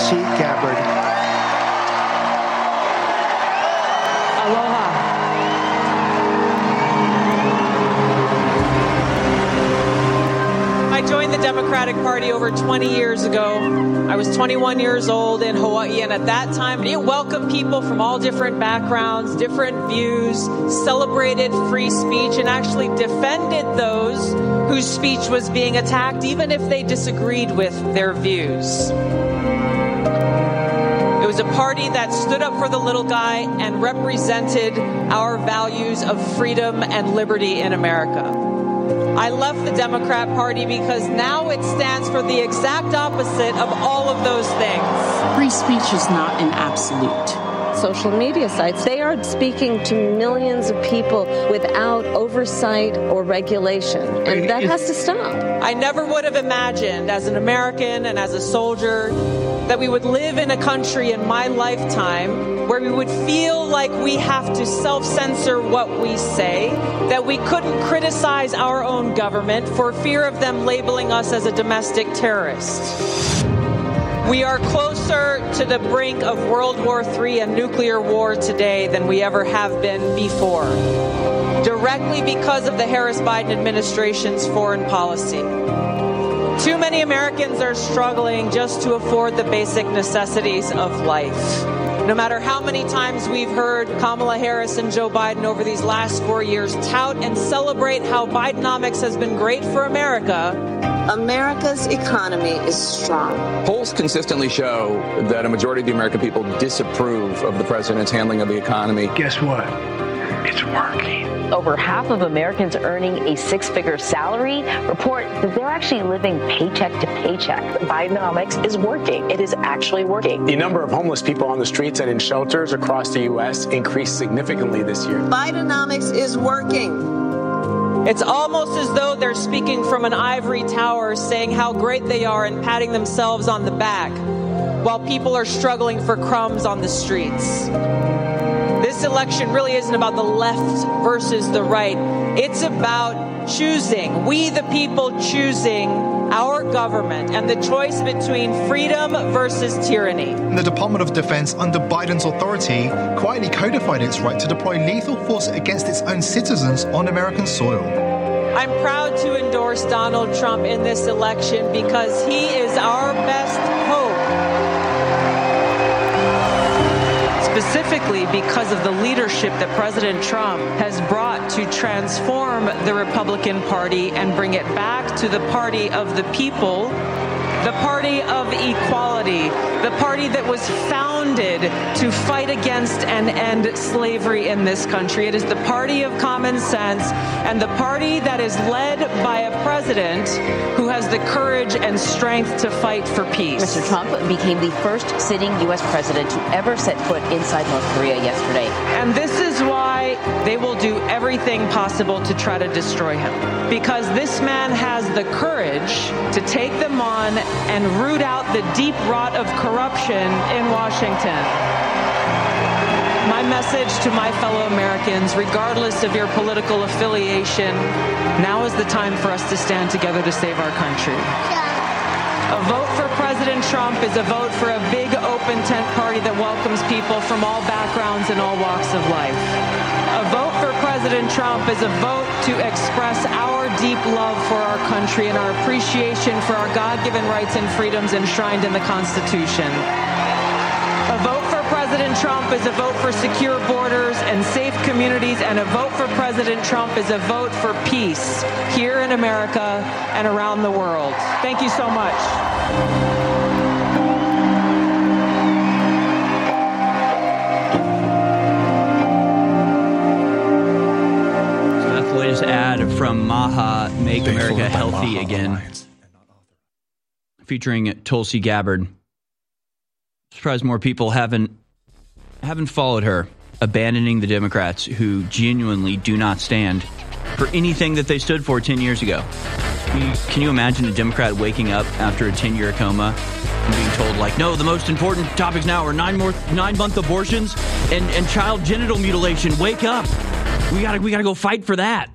Tulsi Gabbard. Aloha. I joined the Democratic Party over 20 years ago. I was 21 years old in Hawaii, and at that time, it welcomed people from all different backgrounds, different views, celebrated free speech, and actually defended those whose speech was being attacked, even if they disagreed with their views. It was a party that stood up for the little guy and represented our values of freedom and liberty in America. I left the Democrat Party because now it stands for the exact opposite of all of those things. Free speech is not an absolute. Social media sites, they are speaking to millions of people without oversight or regulation, and that has to stop. I never would have imagined as an American and as a soldier that we would live in a country in my lifetime where we would feel like we have to self-censor what we say, that we couldn't criticize our own government for fear of them labeling us as a domestic terrorist. We are closer to the brink of World War III and nuclear war today than we ever have been before, directly because of the Harris-Biden administration's foreign policy. Too many Americans are struggling just to afford the basic necessities of life. No matter how many times we've heard Kamala Harris and Joe Biden over these last 4 years tout and celebrate how Bidenomics has been great for America, America's economy is strong. Polls consistently show that a majority of the American people disapprove of the president's handling of the economy. Guess what? It's working. Over half of Americans earning a six-figure salary report that they're actually living paycheck to paycheck. Bidenomics is working. It is actually working. The number of homeless people on the streets and in shelters across the U.S. increased significantly this year. Bidenomics is working. it's almost as though they're speaking from an ivory tower, saying how great they are and patting themselves on the back, while people are struggling for crumbs on the streets. This election really isn't about the left versus the right. It's about choosing, we the people choosing our government and the choice between freedom versus tyranny. The Department of Defense, under Biden's authority, quietly codified its right to deploy lethal force against its own citizens on American soil. I'm proud to endorse Donald Trump in this election because he is our best hope. Specifically because of the leadership that President Trump has brought to transform the Republican Party and bring it back to the party of the people, the party of equality, the party that was founded to fight against and end slavery in this country. It is the party of common sense and the party that is led by a president who has the courage and strength to fight for peace. Mr. Trump became the first sitting U.S. president to ever set foot inside North Korea yesterday. And this is why they will do everything possible to try to destroy him. Because this man has the courage to take them on and root out the deep rot of corruption in Washington. My message to my fellow Americans, regardless of your political affiliation, now is the time for us to stand together to save our country. A vote for President Trump is a vote for a big open tent party that welcomes people from all backgrounds and all walks of life. A vote for President Trump is a vote to express our deep love for our country and our appreciation for our God-given rights and freedoms enshrined in the Constitution. A vote for President Trump is a vote for secure borders and safe communities, and a vote for President Trump is a vote for peace here in America and around the world. Thank you so much. Latest ad from Maha, Make America Healthy Again, featuring Tulsi Gabbard. Surprised more people haven't followed her, abandoning the Democrats who genuinely do not stand for anything that they stood for 10 years ago. Can you imagine a Democrat waking up after a 10-year coma and being told, like, no, the most important topics now are 9-month abortions and child genital mutilation. Wake up. We gotta go fight for that.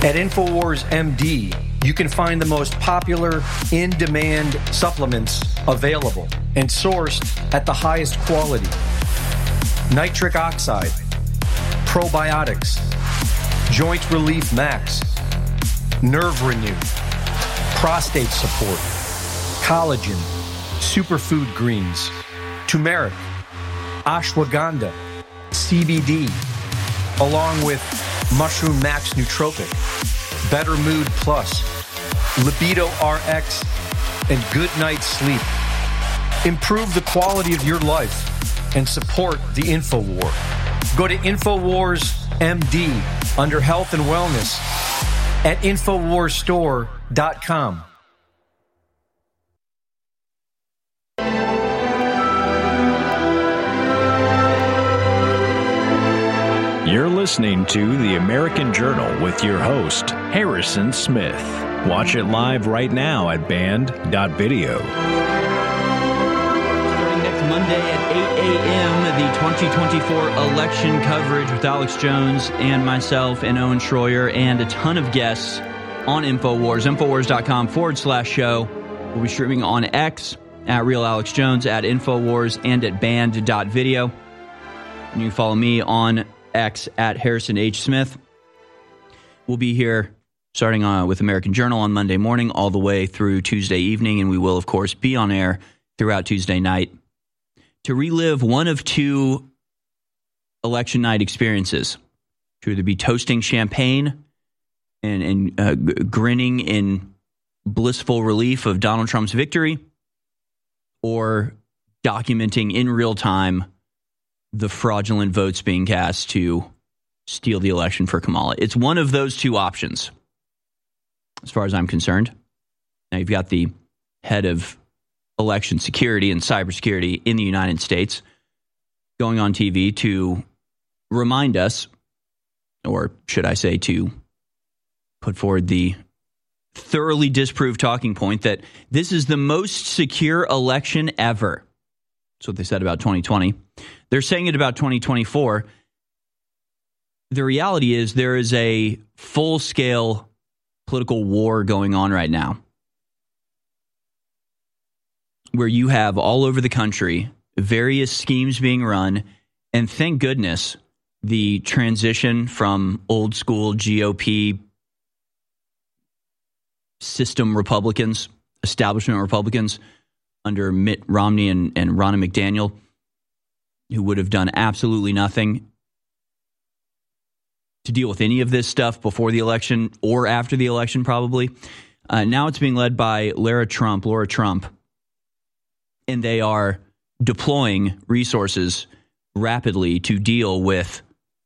At InfoWars MD, you can find the most popular in-demand supplements available and sourced at the highest quality. Nitric oxide, probiotics, joint relief max, nerve renew, prostate support, collagen, superfood greens, turmeric, ashwagandha, CBD, along with Mushroom Max Nootropic, Better Mood Plus, Libido RX, and Good Night Sleep. Improve the quality of your life and support the InfoWar. Go to InfoWars MD under Health and Wellness at InfoWarsStore.com. You're listening to The American Journal with your host, Harrison Smith. Watch it live right now at band.video. Starting next Monday at 8 a.m., the 2024 election coverage with Alex Jones and myself and Owen Schroyer and a ton of guests on InfoWars, Infowars.com/show. We'll be streaming on X at Real Alex Jones, at InfoWars, and at band.video. And you can follow me on X at Harrison H. Smith. We'll be here starting with American Journal on Monday morning all the way through Tuesday evening, and we will, of course, be on air throughout Tuesday night to relive one of two election night experiences. To either be toasting champagne and grinning in blissful relief of Donald Trump's victory, or documenting in real time the fraudulent votes being cast to steal the election for Kamala. It's one of those two options, as far as I'm concerned. Now, you've got the head of election security and cybersecurity in the United States going on TV to remind us, or should I say to put forward the thoroughly disproved talking point, that this is the most secure election ever. That's what they said about 2020. They're saying it about 2024. The reality is there is a full-scale political war going on right now, where you have all over the country various schemes being run, and thank goodness the transition from old school GOP system Republicans, establishment Republicans under Mitt Romney and Ronna McDaniel, who would have done absolutely nothing to deal with any of this stuff before the election or after the election, probably. Now it's being led by Laura Trump, and they are deploying resources rapidly to deal with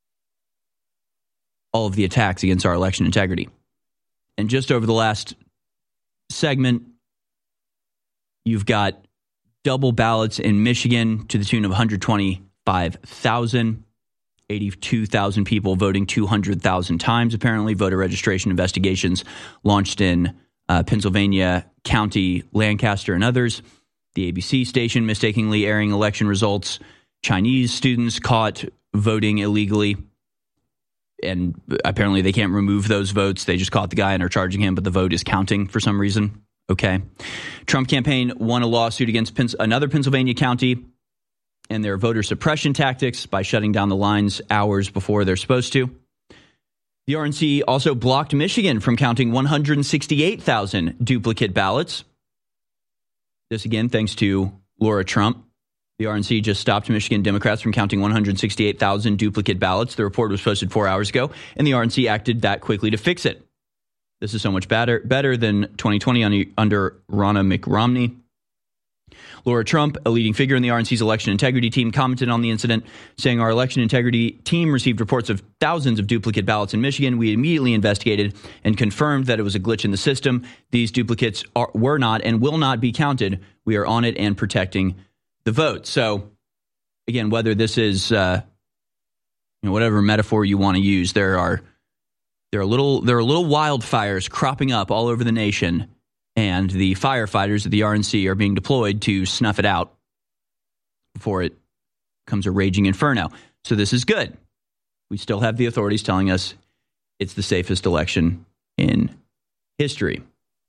all of the attacks against our election integrity. And just over the last segment, you've got double ballots in Michigan to the tune of 125,000, 82,000 people voting 200,000 times, apparently. Voter registration investigations launched in Pennsylvania County, Lancaster, and others. The ABC station mistakenly airing election results. Chinese students caught voting illegally. And apparently they can't remove those votes. They just caught the guy and are charging him, but the vote is counting for some reason. Okay. Trump campaign won a lawsuit against another Pennsylvania county and their voter suppression tactics by shutting down the lines hours before they're supposed to. The RNC also blocked Michigan from counting 168,000 duplicate ballots. This again, thanks to Laura Trump. The RNC just stopped Michigan Democrats from counting 168,000 duplicate ballots. The report was posted 4 hours ago, and the RNC acted that quickly to fix it. This is so much better than 2020 under Ronna McRomney. Laura Trump, a leading figure in the RNC's election integrity team, commented on the incident, saying, "Our election integrity team received reports of thousands of duplicate ballots in Michigan. We immediately investigated and confirmed that it was a glitch in the system. These duplicates were not and will not be counted. We are on it and protecting the vote." So, again, whether this is whatever metaphor you want to use, there are little wildfires cropping up all over the nation, and the firefighters of the RNC are being deployed to snuff it out before it becomes a raging inferno. So this is good. We still have the authorities telling us it's the safest election in history.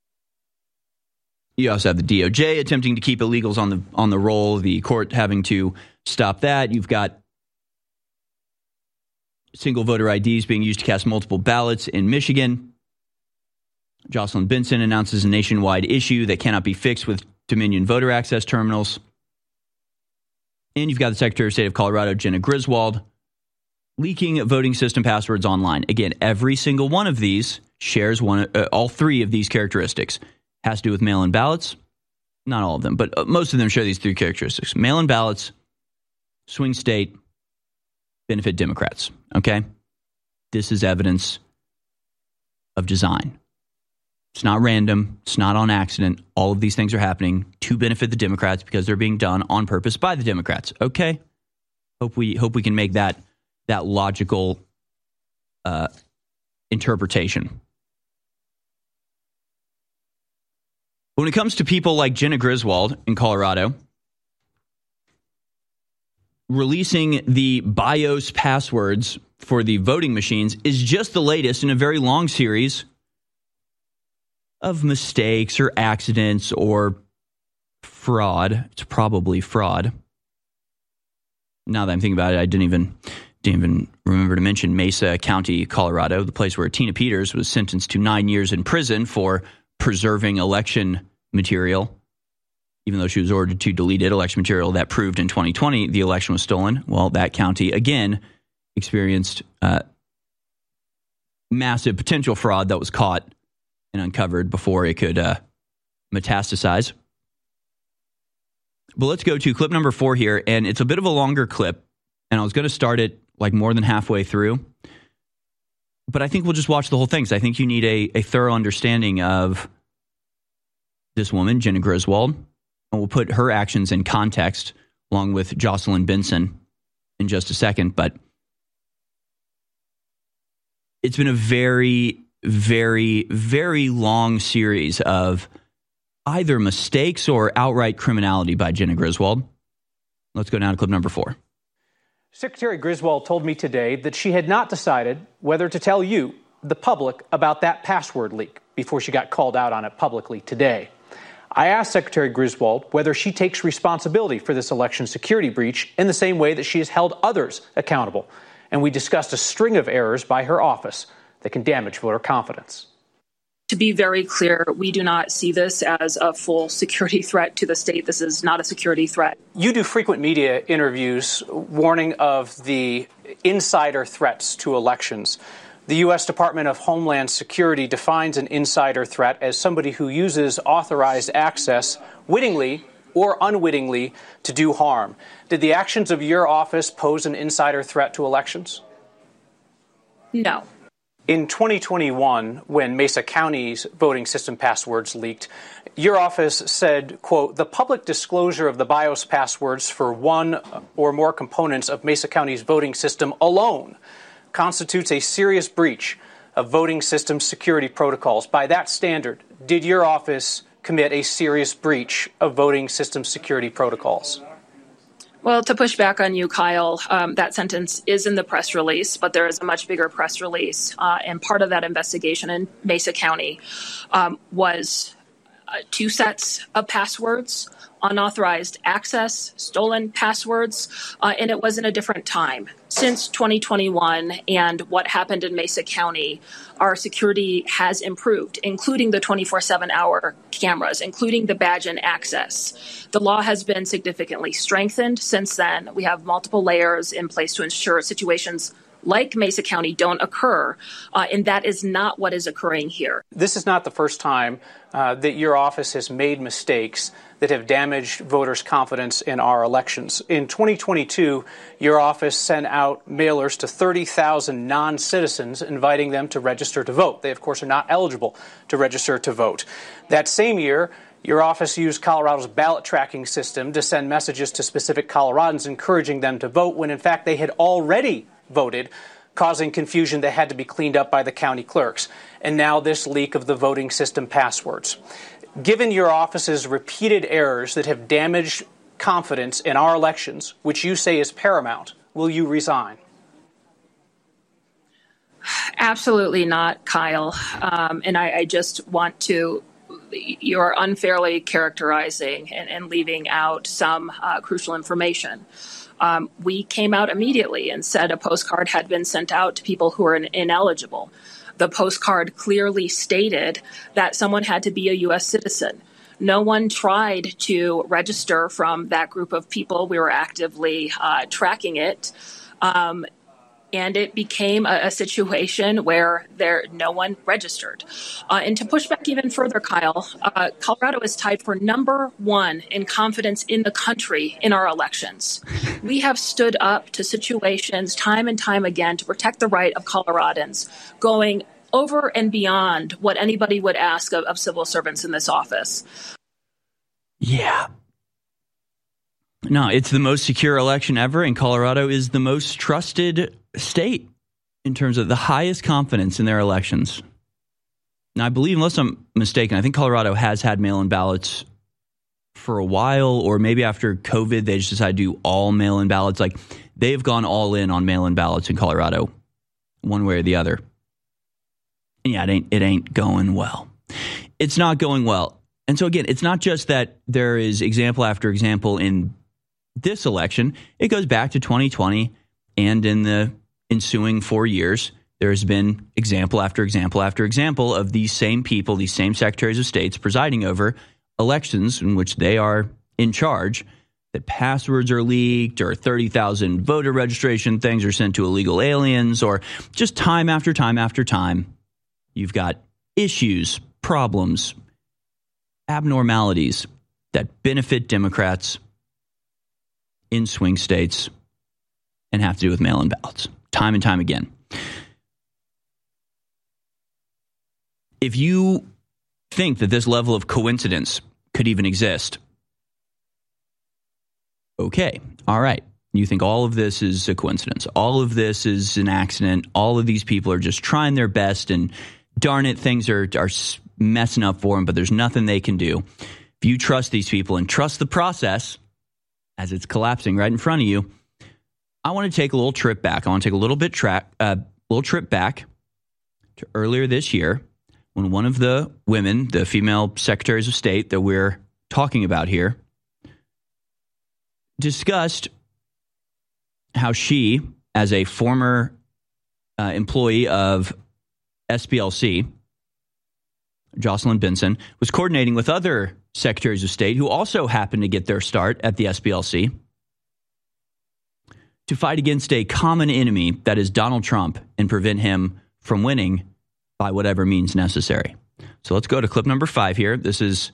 You also have the DOJ attempting to keep illegals on the roll, the court having to stop that. You've got single voter IDs being used to cast multiple ballots in Michigan. Jocelyn Benson announces a nationwide issue that cannot be fixed with Dominion voter access terminals. And you've got the Secretary of State of Colorado, Jena Griswold, leaking voting system passwords online. Again, every single one of these shares all three of these characteristics. Has to do with mail-in ballots. Not all of them, but most of them share these three characteristics. Mail-in ballots, swing state, benefit Democrats. Okay? This is evidence of design. It's not random. It's not on accident. All of these things are happening to benefit the Democrats because they're being done on purpose by the Democrats. Okay? Hope we can make that logical interpretation. When it comes to people like Jena Griswold in Colorado, releasing the BIOS passwords for the voting machines is just the latest in a very long series of mistakes or accidents or fraud. It's probably fraud. Now that I'm thinking about it, I didn't even remember to mention Mesa County, Colorado, the place where Tina Peters was sentenced to 9 years in prison for preserving election material, even though she was ordered to delete it, election material that proved in 2020 the election was stolen. Well, that county, again, experienced massive potential fraud that was caught and uncovered before it could metastasize. But let's go to clip number 4 here, and it's a bit of a longer clip, and I was going to start it like more than halfway through, but I think we'll just watch the whole thing, because I think you need a thorough understanding of this woman, Jena Griswold, and we'll put her actions in context along with Jocelyn Benson in just a second. But it's been a very, very, very long series of either mistakes or outright criminality by Jena Griswold. Let's go down to clip number 4. Secretary Griswold told me today that she had not decided whether to tell you, the public, about that password leak before she got called out on it publicly today. I asked Secretary Griswold whether she takes responsibility for this election security breach in the same way that she has held others accountable. And we discussed a string of errors by her office that can damage voter confidence. To be very clear, we do not see this as a full security threat to the state. This is not a security threat. You do frequent media interviews warning of the insider threats to elections. The U.S. Department of Homeland Security defines an insider threat as somebody who uses authorized access wittingly or unwittingly to do harm. Did the actions of your office pose an insider threat to elections? No. In 2021, when Mesa County's voting system passwords leaked, your office said, quote, the public disclosure of the BIOS passwords for one or more components of Mesa County's voting system alone constitutes a serious breach of voting system security protocols. By that standard, did your office commit a serious breach of voting system security protocols? Well, to push back on you, Kyle, that sentence is in the press release, but there is a much bigger press release. And part of that investigation in Mesa County was 2 sets of passwords, unauthorized access, stolen passwords, and it was in a different time. Since 2021 and what happened in Mesa County, our security has improved, including the 24/7 hour cameras, including the badge and access. The law has been significantly strengthened since then. We have multiple layers in place to ensure situations like Mesa County don't occur, and that is not what is occurring here. This is not the first time that your office has made mistakes that have damaged voters' confidence in our elections. In 2022, your office sent out mailers to 30,000 non-citizens inviting them to register to vote. They, of course, are not eligible to register to vote. That same year, your office used Colorado's ballot tracking system to send messages to specific Coloradans encouraging them to vote when, in fact, they had already voted, causing confusion that had to be cleaned up by the county clerks. And now this leak of the voting system passwords. Given your office's repeated errors that have damaged confidence in our elections, which you say is paramount, will you resign? Absolutely not, Kyle. And I just want to, you're unfairly characterizing and leaving out some crucial information. We came out immediately and said a postcard had been sent out to people who are ineligible. The postcard clearly stated that someone had to be a U.S. citizen. No one tried to register from that group of people. We were actively tracking it. And it became a situation where no one registered. And to push back even further, Kyle, Colorado is tied for number one in confidence in the country in our elections. We have stood up to situations time and time again to protect the right of Coloradans, going over and beyond what anybody would ask of civil servants in this office. Yeah. No, it's the most secure election ever, and Colorado is the most trusted state in terms of the highest confidence in their elections. Now, I believe, unless I'm mistaken, I think Colorado has had mail-in ballots for a while, or maybe after COVID, they just decided to do all mail-in ballots. Like, they've gone all in on mail-in ballots in Colorado, one way or the other. And yeah, it ain't going well. It's not going well. And so, again, it's not just that there is example after example in this election. It goes back to 2020, and in the ensuing 4 years, there has been example after example after example of these same people, these same secretaries of states presiding over elections in which they are in charge, that passwords are leaked, or 30,000 voter registration things are sent to illegal aliens, or just time after time after time, you've got issues, problems, abnormalities that benefit Democrats in swing states and have to do with mail-in ballots, time and time again. If you think that this level of coincidence could even exist, okay, all right. You think all of this is a coincidence. All of this is an accident. All of these people are just trying their best, and darn it, things are messing up for them, but there's nothing they can do. If you trust these people and trust the process as it's collapsing right in front of you, I want to take a little trip back. I want to take a little trip back to earlier this year, when one of the women, the female secretaries of state that we're talking about here, discussed how she, as a former employee of SPLC, Jocelyn Benson, was coordinating with other secretaries of state who also happened to get their start at the SPLC to fight against a common enemy that is Donald Trump and prevent him from winning by whatever means necessary. So let's go to clip number 5 here. This is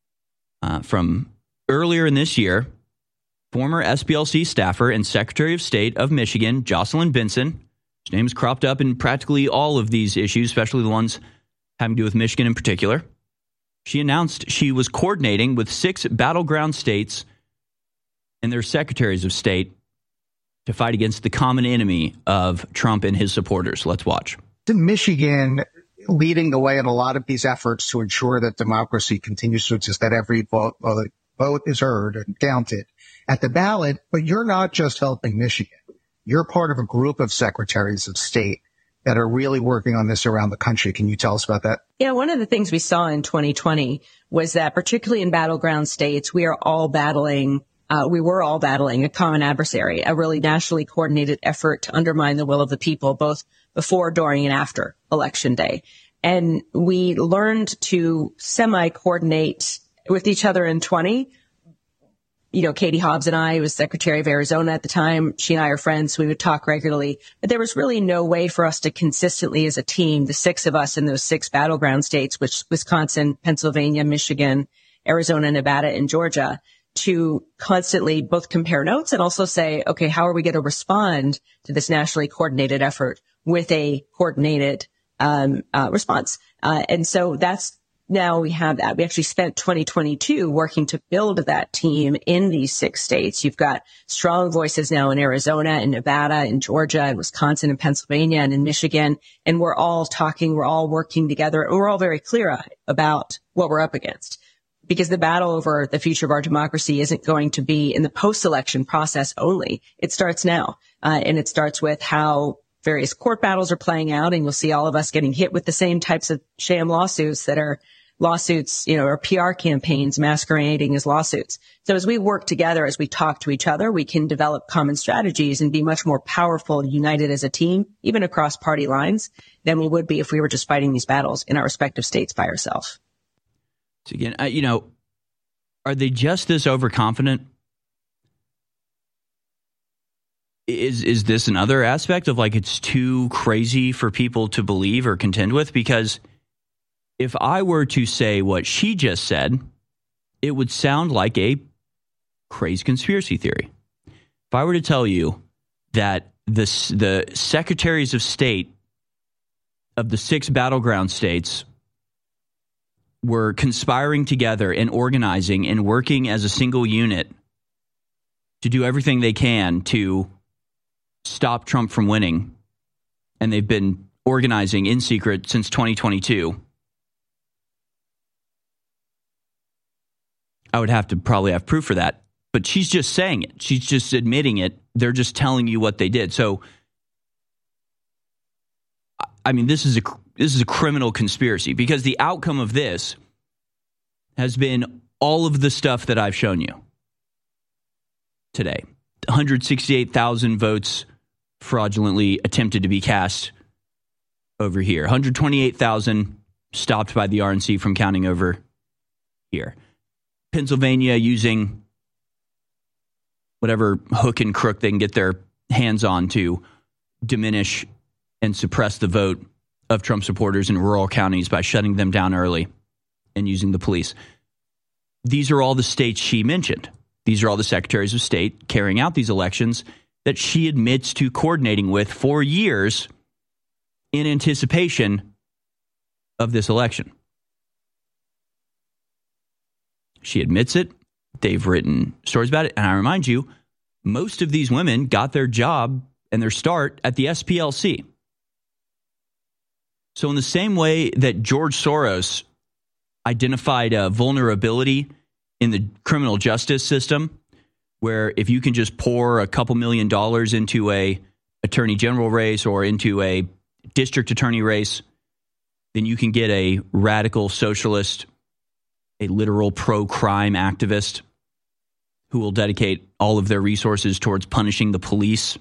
from earlier in this year. Former SPLC staffer and Secretary of State of Michigan, Jocelyn Benson, whose name is cropped up in practically all of these issues, especially the ones having to do with Michigan in particular. She announced she was coordinating with 6 battleground states and their secretaries of state to fight against the common enemy of Trump and his supporters. Let's watch. Michigan leading the way in a lot of these efforts to ensure that democracy continues to exist, that every vote is heard and counted at the ballot. But you're not just helping Michigan. You're part of a group of secretaries of state that are really working on this around the country. Can you tell us about that? Yeah, one of the things we saw in 2020 was that particularly in battleground states, we were all battling a common adversary, a really nationally coordinated effort to undermine the will of the people, both before, during, and after Election Day. And we learned to semi-coordinate with each other in 20. You know, Katie Hobbs and I was Secretary of Arizona at the time. She and I are friends. So we would talk regularly. But there was really no way for us to consistently as a team, the 6 of us in those 6 battleground states, which Wisconsin, Pennsylvania, Michigan, Arizona, Nevada, and Georgia, to constantly both compare notes and also say, okay, how are we going to respond to this nationally coordinated effort with a coordinated response? And so now we have that. We actually spent 2022 working to build that team in these 6 states. You've got strong voices now in Arizona and Nevada and Georgia and Wisconsin and Pennsylvania and in Michigan. And we're all talking, we're all working together, and we're all very clear about what we're up against. Because the battle over the future of our democracy isn't going to be in the post-election process only. It starts now. And it starts with how various court battles are playing out, and you'll see all of us getting hit with the same types of sham lawsuits that are lawsuits, or PR campaigns masquerading as lawsuits. So as we work together, as we talk to each other, we can develop common strategies and be much more powerful, united as a team, even across party lines, than we would be if we were just fighting these battles in our respective states by ourselves. So again, are they just this overconfident? Is this another aspect of it's too crazy for people to believe or contend with? Because if I were to say what she just said, it would sound like a crazy conspiracy theory. If I were to tell you that the secretaries of state of the 6 battleground states were conspiring together and organizing and working as a single unit to do everything they can to stop Trump from winning, and they've been organizing in secret since 2022, I would have to probably have proof for that. But she's just saying it. She's just admitting it. They're just telling you what they did. So, I mean, this is a criminal conspiracy, because the outcome of this has been all of the stuff that I've shown you today. 168,000 votes fraudulently attempted to be cast over here. 128,000 stopped by the RNC from counting over here. Pennsylvania using whatever hook and crook they can get their hands on to diminish and suppress the vote of Trump supporters in rural counties by shutting them down early and using the police. These are all the states she mentioned. These are all the secretaries of state carrying out these elections that she admits to coordinating with for years in anticipation of this election. She admits it. They've written stories about it. And I remind you, most of these women got their job and their start at the SPLC. So in the same way that George Soros identified a vulnerability in the criminal justice system, where if you can just pour a couple $1 million into a attorney general race or into a district attorney race, then you can get a radical socialist, a literal pro-crime activist who will dedicate all of their resources towards punishing the police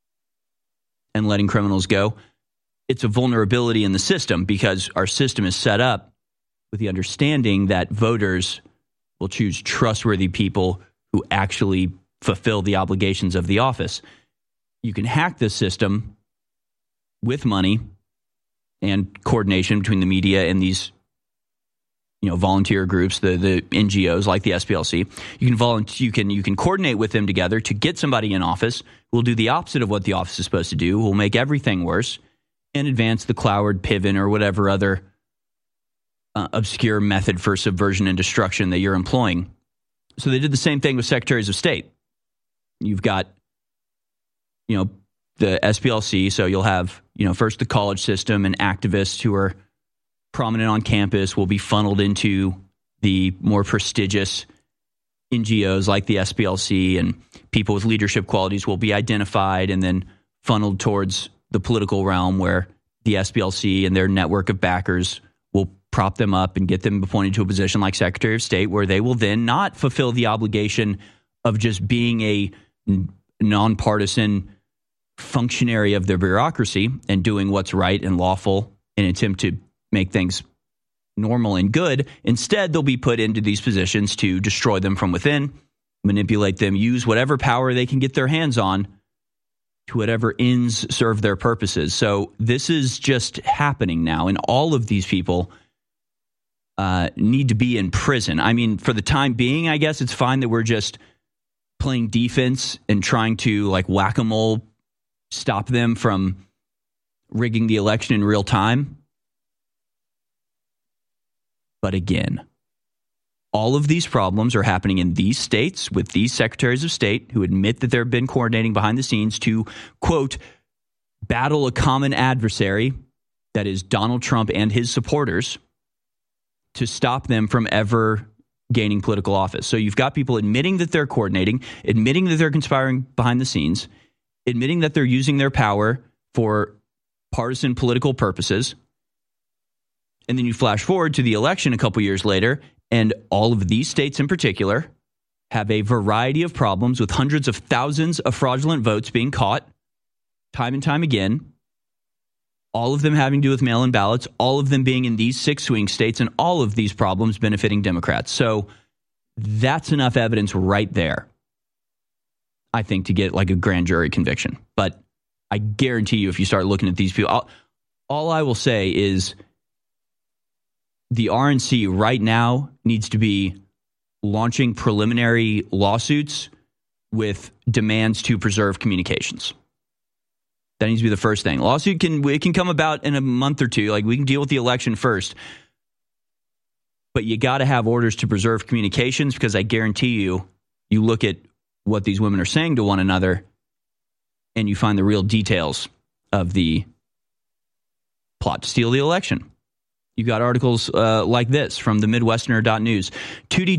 and letting criminals go. It's a vulnerability in the system, because our system is set up with the understanding that voters will choose trustworthy people who actually fulfill the obligations of the office. You can hack this system with money and coordination between the media and these volunteer groups, the NGOs like the SPLC. You can coordinate with them together to get somebody in office who will do the opposite of what the office is supposed to do, who will make everything worse and advance the Cloward, Piven, or whatever other obscure method for subversion and destruction that you're employing. So they did the same thing with secretaries of state. You've got, the SPLC, so you'll have, first the college system, and activists who are prominent on campus will be funneled into the more prestigious NGOs like the SPLC, and people with leadership qualities will be identified and then funneled towards the political realm, where the SPLC and their network of backers will prop them up and get them appointed to a position like Secretary of State, where they will then not fulfill the obligation of just being a nonpartisan functionary of their bureaucracy and doing what's right and lawful in an attempt to make things normal and good. Instead, they'll be put into these positions to destroy them from within, manipulate them, use whatever power they can get their hands on to whatever ends serve their purposes. So this is just happening now, and all of these people need to be in prison. I mean, for the time being, I guess it's fine that we're just playing defense and trying to, like whack-a-mole, stop them from rigging the election in real time. But again, all of these problems are happening in these states with these secretaries of state who admit that they've been coordinating behind the scenes to, quote, battle a common adversary, that is Donald Trump and his supporters, to stop them from ever gaining political office. So you've got people admitting that they're coordinating, admitting that they're conspiring behind the scenes, admitting that they're using their power for partisan political purposes. And then you flash forward to the election a couple years later, and all of these states in particular have a variety of problems with hundreds of thousands of fraudulent votes being caught time and time again. All of them having to do with mail-in ballots, all of them being in these 6 swing states, and all of these problems benefiting Democrats. So that's enough evidence right there, I think, to get like a grand jury conviction. But I guarantee you, if you start looking at these people, all I will say is the RNC right now needs to be launching preliminary lawsuits with demands to preserve communications. That needs to be the first thing. Lawsuit can come about in a month or two. Like, we can deal with the election first. But you got to have orders to preserve communications, because I guarantee you, you look at what these women are saying to one another and you find the real details of the plot to steal the election. You've got articles like this from the Midwesterner.news. Tudor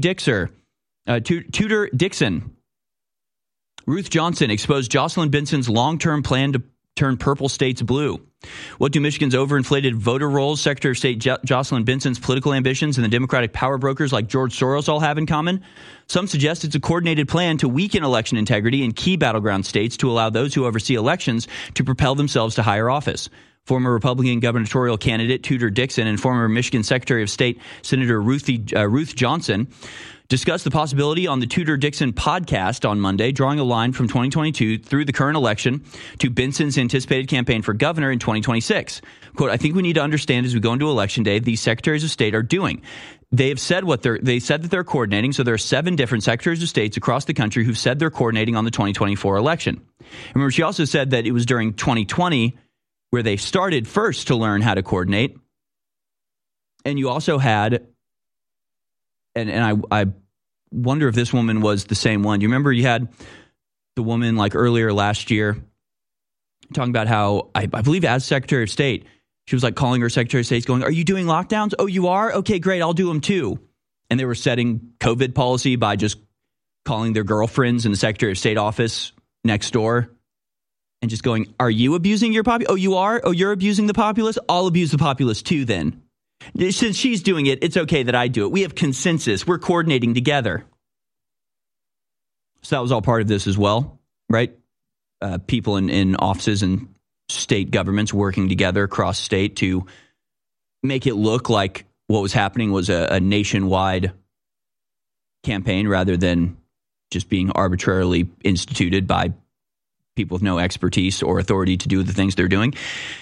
Dixon. Ruth Johnson exposed Jocelyn Benson's long-term plan to turn purple states blue. What do Michigan's overinflated voter rolls, Secretary of State Jocelyn Benson's political ambitions, and the Democratic power brokers like George Soros all have in common? Some suggest it's a coordinated plan to weaken election integrity in key battleground states to allow those who oversee elections to propel themselves to higher office. Former Republican gubernatorial candidate Tudor Dixon and former Michigan Secretary of State Senator Ruth Johnson discussed the possibility on the Tudor Dixon podcast on Monday, drawing a line from 2022 through the current election to Benson's anticipated campaign for governor in 2026. Quote, I think we need to understand as we go into Election Day, these secretaries of state are doing. They have said they said that they're coordinating. So there are 7 different secretaries of states across the country who've said they're coordinating on the 2024 election. Remember, she also said that it was during 2020 where they started first to learn how to coordinate. And you also had, and I wonder if this woman was the same one. You remember you had the woman like earlier last year talking about how, I believe as Secretary of State, she was like calling her Secretary of State going, are you doing lockdowns? Oh, you are? Okay, great. I'll do them too. And they were setting COVID policy by just calling their girlfriends in the Secretary of State office next door and just going, are you abusing your populace? Oh, you are? Oh, you're abusing the populace? I'll abuse the populace too then. Since she's doing it, it's okay that I do it. We have consensus. We're coordinating together. So that was all part of this as well, right? People in offices and state governments working together across state to make it look like what was happening was a nationwide campaign rather than just being arbitrarily instituted by people with no expertise or authority to do the things they're doing.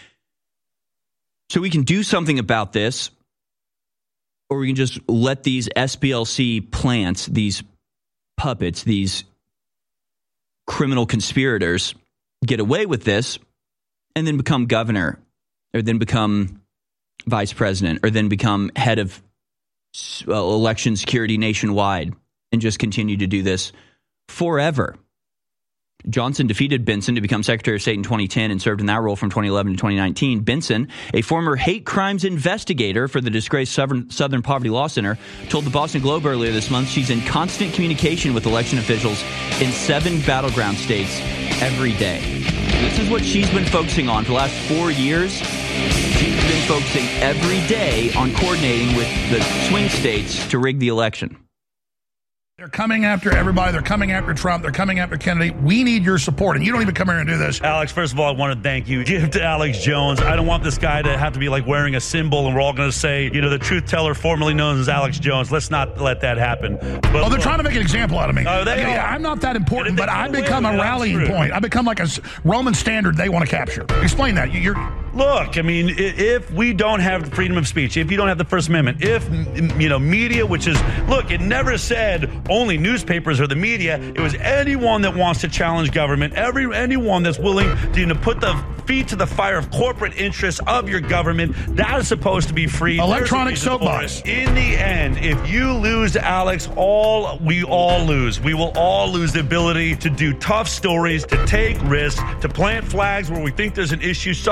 So we can do something about this, or we can just let these SPLC plants, these puppets, these criminal conspirators get away with this and then become governor, or then become vice president, or then become head of election security nationwide and just continue to do this forever. Johnson defeated Benson to become Secretary of State in 2010 and served in that role from 2011 to 2019. Benson, a former hate crimes investigator for the disgraced Southern Poverty Law Center, told the Boston Globe earlier this month she's in constant communication with election officials in 7 battleground states every day. This is what she's been focusing on for the last 4 years. She's been focusing every day on coordinating with the swing states to rig the election. They're coming after everybody. They're coming after Trump. They're coming after Kennedy. We need your support. And you don't even come here and do this. Alex, first of all, I want to thank you. Give to Alex Jones. I don't want this guy to have to be like wearing a symbol and we're all going to say, the truth teller formerly known as Alex Jones. Let's not let that happen. But, they're trying to make an example out of me. I'm not that important, but I've become a rallying point. I've become like a Roman standard they want to capture. Explain that. Look, I mean, if we don't have the freedom of speech, if you don't have the First Amendment, if, media, which is, look, it never said only newspapers or the media. It was anyone that wants to challenge government, anyone that's willing to put the feet to the fire of corporate interests of your government. That is supposed to be free. Electronic soapbox. In the end, if you lose, Alex, we all lose. We will all lose the ability to do tough stories, to take risks, to plant flags where we think there's an issue. Sometime we'll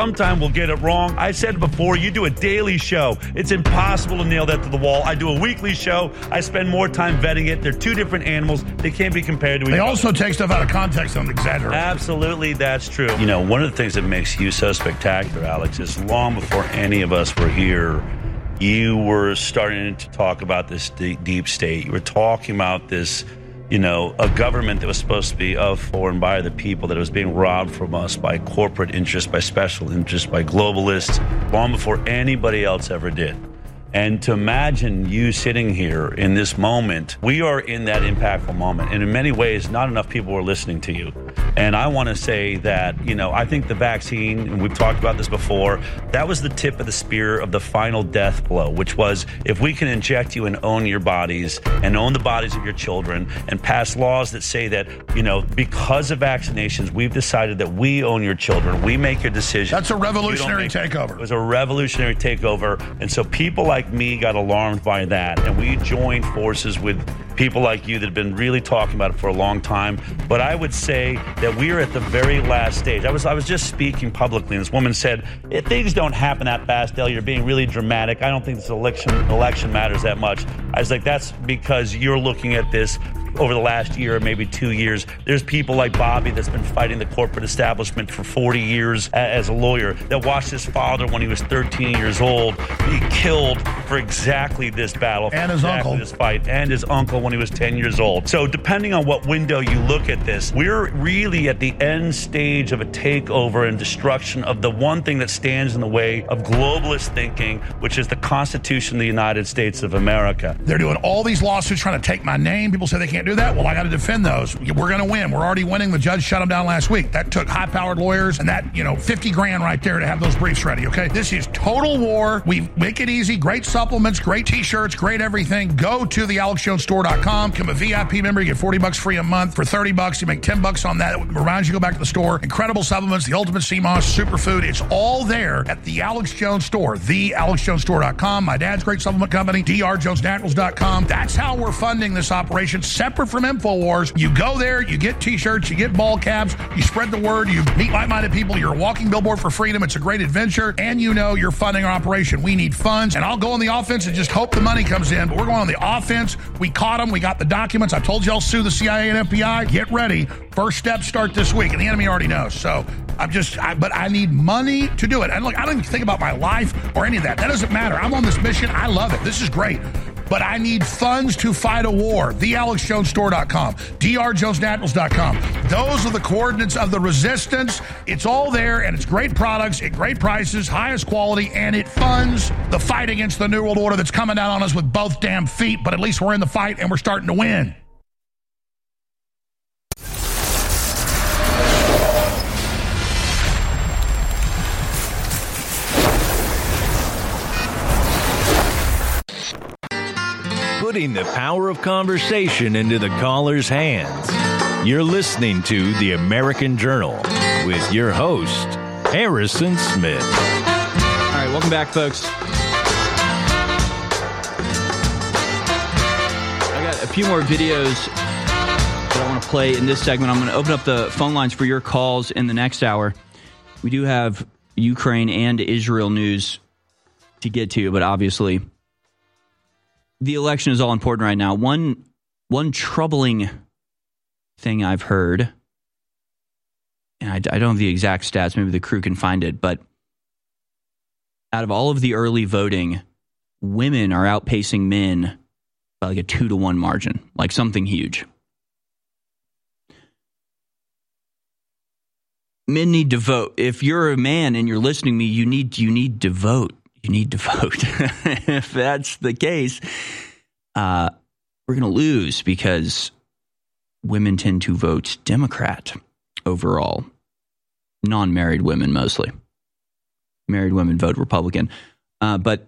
will get it wrong. I said it before, you do a daily show. It's impossible to nail that to the wall. I do a weekly show. I spend more time vetting it. They're two different animals. They can't be compared to each other. They also take stuff out of context and exaggerate. Absolutely, that's true. You know, one of the things that makes you so spectacular, Alex, is long before any of us were here, you were starting to talk about this deep state. You were talking about this, you know, a government that was supposed to be of, for, and by the people, that was being robbed from us by corporate interests, by special interests, by globalists, long before anybody else ever did. And to imagine you sitting here in this moment, we are in that impactful moment. And in many ways, not enough people are listening to you. And I want to say that, you know, I think the vaccine, and we've talked about this before, that was the tip of the spear of the final death blow, which was if we can inject you and own your bodies and own the bodies of your children and pass laws that say that, you know, because of vaccinations, we've decided that we own your children. We make your decisions. That's a revolutionary takeover. It was a revolutionary takeover. And so people like me got alarmed by that, and we joined forces with people like you that have been really talking about it for a long time. But I would say that we are at the very last stage. I was just speaking publicly, and this woman said, things don't happen that fast, Dale. You're being really dramatic. I don't think this election matters that much. I was like, that's because you're looking at this over the last year or maybe 2 years. There's people like Bobby that's been fighting the corporate establishment for 40 years as a lawyer, that watched his father when he was 13 years old be killed for exactly this battle, and his uncle, this fight, and his uncle when he was 10 years old. So depending on what window you look at this, we're really at the end stage of a takeover and destruction of the one thing that stands in the way of globalist thinking, which is the Constitution of the United States of America. They're doing all these lawsuits trying to take my name. People say they can't do that. Well, I got to defend those. We're going to win. We're already winning. The judge shut them down last week. That took high-powered lawyers and that, you know, $50,000 right there to have those briefs ready, okay? This is total war. We make it easy. Great supplements, great T-shirts, great everything. Go to thealexjonesstore.com. Become a VIP member. You get $40 free a month. For $30, you make $10 on that. It reminds you to go back to the store. Incredible supplements, the ultimate CMOS, superfood. It's all there at the Alex Jones Store, thealexjonesstore.com. My dad's great supplement company, drjonesnaturals.com. That's how we're funding this operation. Separate from InfoWars, you go there, you get T-shirts, you get ball caps, you spread the word, you meet like-minded people, you're a walking billboard for freedom. It's a great adventure, and you know you're funding our operation. We need funds, and I'll go on the offense and just hope the money comes in, but we're going on the offense. We caught them. We got the documents. I told you I'll sue the CIA and FBI. Get ready. First steps start this week, and the enemy already knows. So but I need money to do it. And look, I don't even think about my life or any of that. That doesn't matter. I'm on this mission. I love it. This is great. But I need funds to fight a war. TheAlexJonesStore.com, drjonesnaturals.com. Those are the coordinates of the resistance. It's all there, and it's great products at great prices, highest quality, and it funds the fight against the New World Order that's coming down on us with both damn feet. But at least we're in the fight, and we're starting to win. Putting the power of conversation into the caller's hands. You're listening to The American Journal with your host, Harrison Smith. All right, welcome back, folks. I got a few more videos that I want to play in this segment. I'm going to open up the phone lines for your calls in the next hour. We do have Ukraine and Israel news to get to, but obviously the election is all important right now. One troubling thing I've heard, and I don't have the exact stats, maybe the crew can find it, but out of all of the early voting, women are outpacing men by like a 2-to-1 margin, like something huge. Men need to vote. If you're a man and you're listening to me, you need to vote. You need to vote. If that's the case, we're going to lose because women tend to vote Democrat overall. Non-married women mostly. Married women vote Republican. But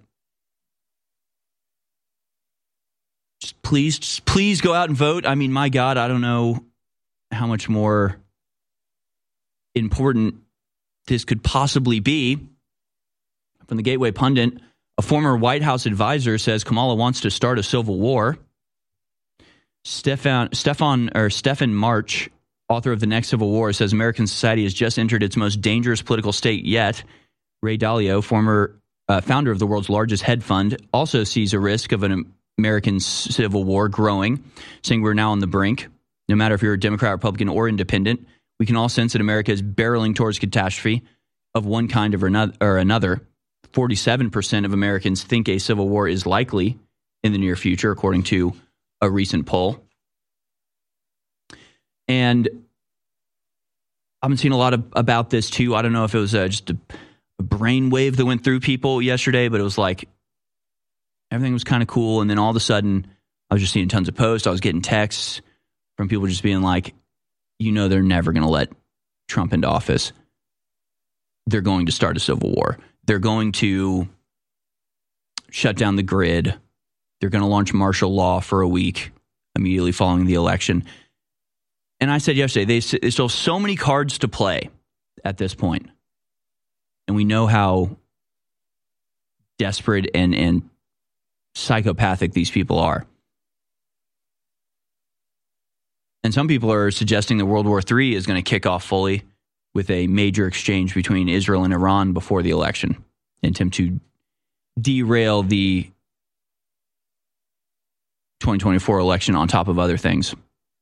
just please go out and vote. I mean, my God, I don't know how much more important this could possibly be. From the Gateway Pundit, a former White House advisor says Kamala wants to start a civil war. Stefan March, author of The Next Civil War, says American society has just entered its most dangerous political state yet. Ray Dalio, former founder of the world's largest hedge fund, also sees a risk of an American civil war growing, saying we're now on the brink. No matter if you're a Democrat, Republican, or independent, we can all sense that America is barreling towards catastrophe of one kind or another. 47% of Americans think a civil war is likely in the near future, according to a recent poll. And I've been seeing a lot about this too. I don't know if it was just a brainwave that went through people yesterday, but it was like everything was kind of cool. And then all of a sudden, I was just seeing tons of posts. I was getting texts from people just being like, they're never going to let Trump into office. They're going to start a civil war. They're going to shut down the grid. They're going to launch martial law for a week immediately following the election. And I said yesterday, they still have so many cards to play at this point. And we know how desperate and psychopathic these people are. And some people are suggesting that World War III is going to kick off fully with a major exchange between Israel and Iran before the election, in attempt to derail the 2024 election on top of other things.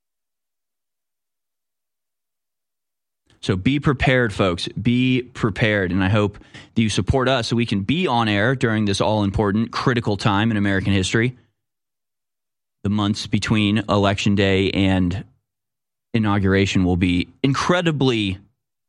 So be prepared, folks. Be prepared. And I hope that you support us so we can be on air during this all-important, critical time in American history. The months between Election Day and inauguration will be incredibly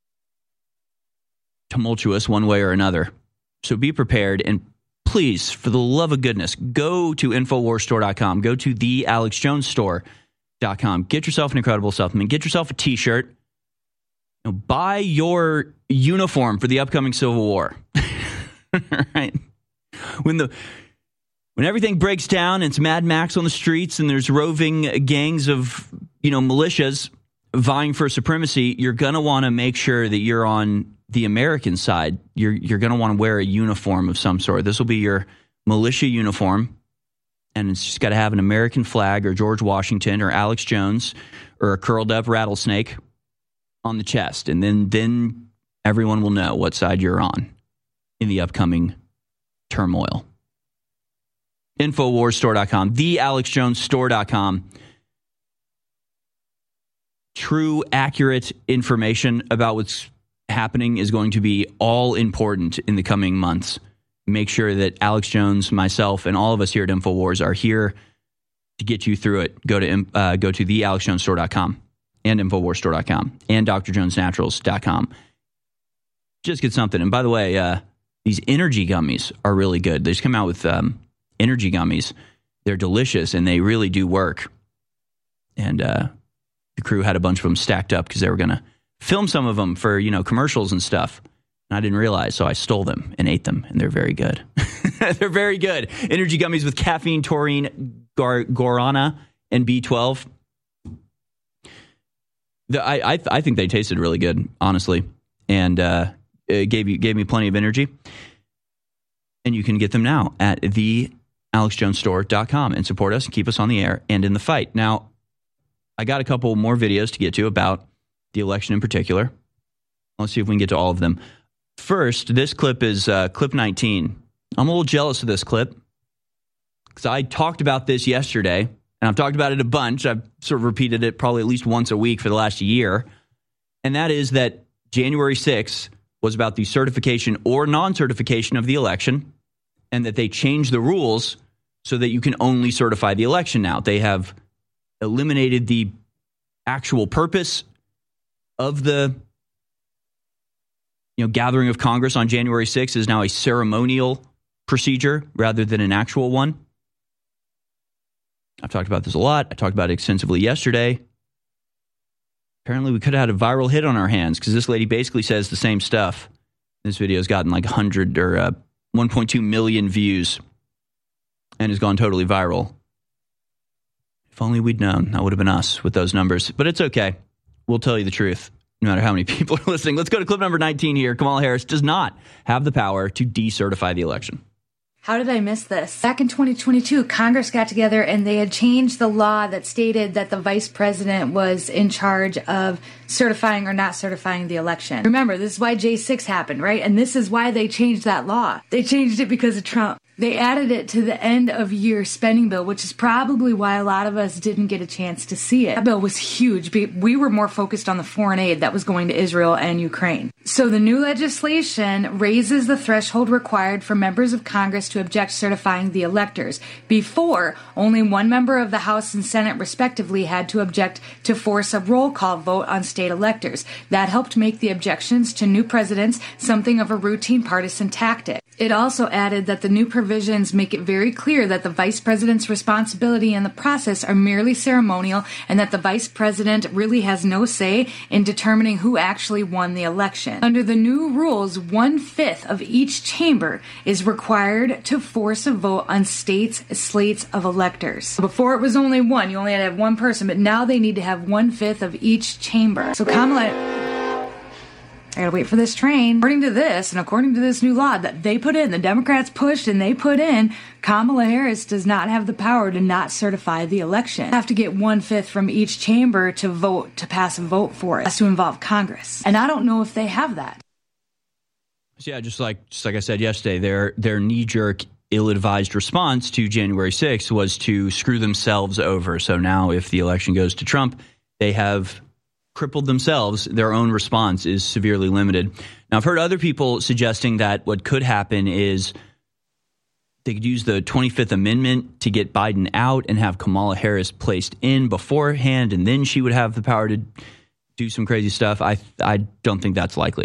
tumultuous one way or another. So be prepared. And please, for the love of goodness, go to InfoWarsStore.com. Go to TheAlexJonesStore.com. Get yourself an incredible supplement. Get yourself a T-shirt. Buy your uniform for the upcoming Civil War. Right? When everything breaks down and it's Mad Max on the streets and there's roving gangs of, militias vying for supremacy, you're going to want to make sure that you're on the American side. You're going to want to wear a uniform of some sort. This will be your militia uniform, and it's just got to have an American flag or George Washington or Alex Jones or a curled up rattlesnake on the chest, and then everyone will know what side you're on in the upcoming turmoil. InfoWarsStore.com, TheAlexJonesStore.com. True, accurate information about what's happening is going to be all important in the coming months. Make sure that Alex Jones, myself, and all of us here at InfoWars are here to get you through it. Go to TheAlexJonesStore.com. and InfoWarsStore.com and DrJonesNaturals.com. Just get something. And by the way, these energy gummies are really good. They just come out with energy gummies. They're delicious, and they really do work. And the crew had a bunch of them stacked up because they were going to film some of them for, commercials and stuff. And I didn't realize, so I stole them and ate them, and they're very good. They're very good. Energy gummies with caffeine, taurine, guarana, and B12. I think they tasted really good, honestly, and it gave me plenty of energy. And you can get them now at TheAlexJonesStore.com and support us and keep us on the air and in the fight. Now, I got a couple more videos to get to about the election in particular. Let's see if we can get to all of them. First, this clip is clip 19. I'm a little jealous of this clip because I talked about this yesterday. And I've talked about it a bunch. I've sort of repeated it probably at least once a week for the last year. And that is that January 6th was about the certification or non-certification of the election, and that they changed the rules so that you can only certify the election now. They have eliminated the actual purpose of the gathering of Congress on January 6th is now a ceremonial procedure rather than an actual one. I've talked about this a lot. I talked about it extensively yesterday. Apparently, we could have had a viral hit on our hands because this lady basically says the same stuff. This video has gotten like 100 or 1.2 million views and has gone totally viral. If only we'd known. That would have been us with those numbers. But it's okay. We'll tell you the truth, no matter how many people are listening. Let's go to clip number 19 here. Kamala Harris does not have the power to decertify the election. How did I miss this? Back in 2022, Congress got together and they had changed the law that stated that the vice president was in charge of certifying or not certifying the election. Remember, this is why J6 happened, right? And this is why they changed that law. They changed it because of Trump. They added it to the end of year spending bill, which is probably why a lot of us didn't get a chance to see it. That bill was huge. We were more focused on the foreign aid that was going to Israel and Ukraine. So the new legislation raises the threshold required for members of Congress to object certifying the electors. Before, only one member of the House and Senate respectively had to object to force a roll call vote on state electors. That helped make the objections to new presidents something of a routine partisan tactic. It also added that the new provisions make it very clear that the vice president's responsibility in the process are merely ceremonial and that the vice president really has no say in determining who actually won the election. Under the new rules, 1/5 of each chamber is required to force a vote on states' slates of electors. Before it was only one, you only had to have one person, but now they need to have 1/5 of each chamber. So Kamala... I gotta wait for this train. According to this, and according to this new law that they put in, the Democrats pushed and they put in, Kamala Harris does not have the power to not certify the election. You have to get 1/5 from each chamber to vote, to pass a vote for it. It has to involve Congress. And I don't know if they have that. Yeah, just like I said yesterday, their knee-jerk, ill-advised response to January 6th was to screw themselves over. So now if the election goes to Trump, they have crippled themselves. Their own response is severely limited. Now, I've heard other people suggesting that what could happen is they could use the 25th Amendment to get Biden out and have Kamala Harris placed in beforehand, and then she would have the power to do some crazy stuff. I don't think that's likely.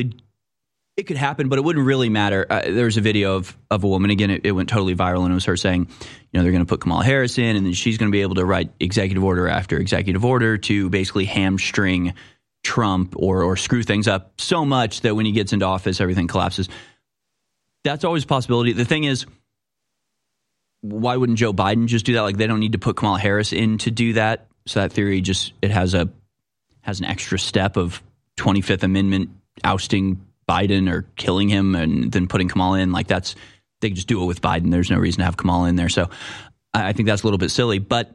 It could happen, but it wouldn't really matter. There's a video of a woman. Again, it went totally viral, and it was her saying, they're going to put Kamala Harris in, and then she's going to be able to write executive order after executive order to basically hamstring Trump or screw things up so much that when he gets into office, everything collapses. That's always a possibility. The thing is, why wouldn't Joe Biden just do that? Like, they don't need to put Kamala Harris in to do that. So that theory it has an extra step of 25th Amendment ousting Biden or killing him and then putting Kamala in. Like, they can just do it with Biden. There's no reason to have Kamala in there. So I think that's a little bit silly, but